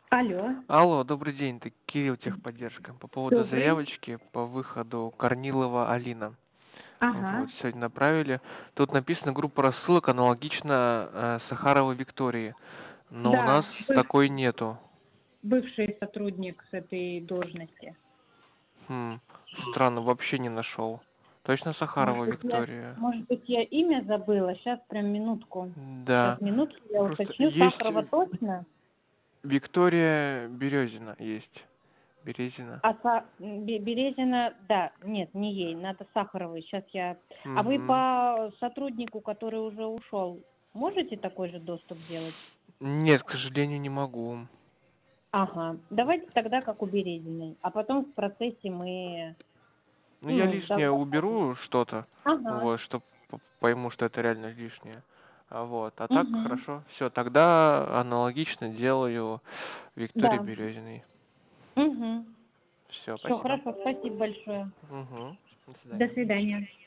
Алло, Алло, добрый день, это Кирилл, техподдержка. По поводу добрый. заявочки по выходу Корнилова Алина. Ага. Вот, сегодня направили. Тут написано группа рассылок аналогично Сахаровой Виктории. Но у нас Да, такой нету. бывший сотрудник с этой должности. Хм, странно, вообще не нашел. Точно Может Сахарова быть, я, Виктория? может быть, я имя забыла. Сейчас прям минутку. Да. Сейчас минутку я Просто уточню. есть Сахарова точно? Виктория Березина есть. Березина. А Березина, да, нет, не ей, надо Сахаровой. Сейчас я. А вы Мгм. по сотруднику, который уже ушел, можете такой же доступ делать? Нет, к сожалению, не могу. Ага. Давайте тогда как у Березиной. А потом в процессе мы, Ну, я ну, лишнее уберу что-то, Ага. вот, что пойму, что это реально лишнее. Вот. А так Угу. хорошо. Все, тогда аналогично делаю Виктории Да. Березиной. Угу. Все, Все спасибо. хорошо, спасибо большое. Угу. До До свидания. свидания.